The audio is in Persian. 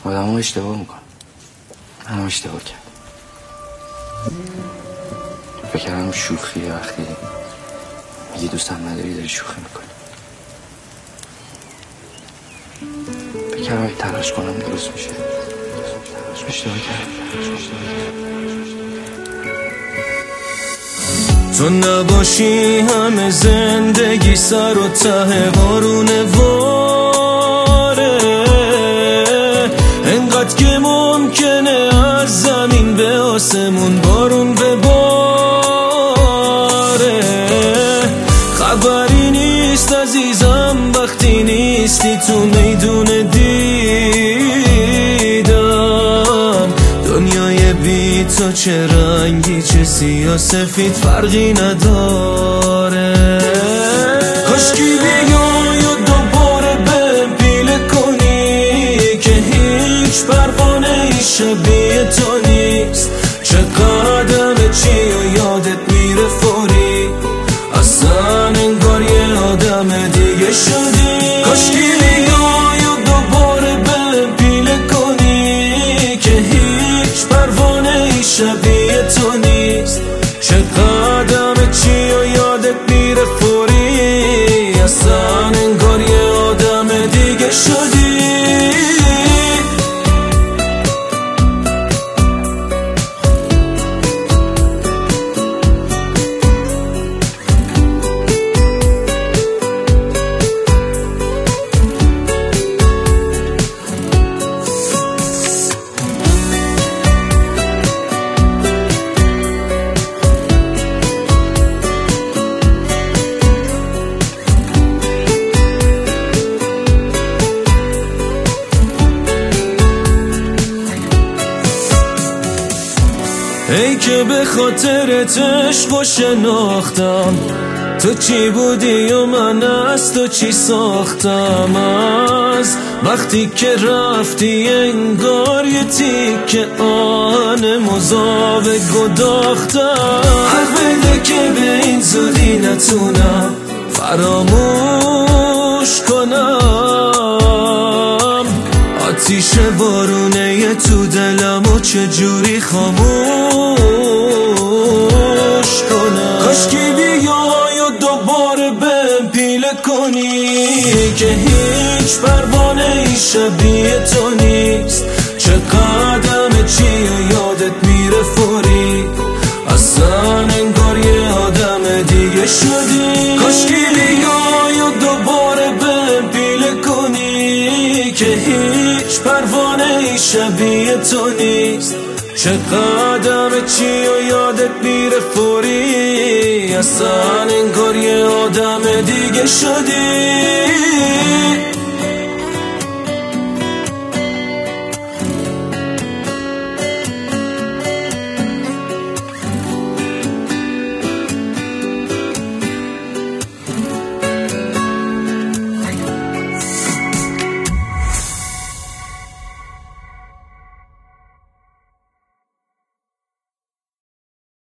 آدم ها اشتباه میکنم. منم اشتباه کردم. فکر کردم شوخیه وقتی میگی دوستم نداری داری شوخی میکنی. فکر کردم اگه تلاش کنم درست میشه. اشتباه کردم. تو نباشی همه زندگی سر و ته بارونه واره، انقدر که ممکنه از زمین به آسمون بارون بباره. خبری نیست عزیزم وقتی نیستی تو میدون دیدم. دنیای بی تو چه رنگی چه سیاه سفید فرقی نداره. کاشکی بیای و دوباره بهم پیله کنی که هیچ پروانه ای شبیه تو نیست. چقدر چی و یادت میره فوری، اصلا انگار یه آدم دیگه شدی. کاشکی بیای و دوباره بهم پیله کنی که هیچ پروانه ای شبیه تو نیست. چقدر چی و یادت میره فوری، اصلا انگار یه آدم دیگه شدی. ای که به خاطرت عشق و شناختم، تو چی بودی و من از تو چی ساختم. از وقتی که رفتی انگار یه تیکه آهن مذاب گداختم. حق بده که به این زودی نتونم فراموش کنم. آتیش بارونه یه تو دلم و چجوری خاموش کنم. کاشکی بیای و دوباره بهم پیله کنی که هیچ پروانه ای شبیه تو نیست. چقدر چی و یادت میره فوری، اصلا انگار یه آدم دیگه شدی. کاشکی بیای و دوباره بهم پیله کنی که هیچ پروانه ای شبیه تو نیست. چقدر چی و یادت میره فوری، اصلا انگار یه آدم دیگه شدی.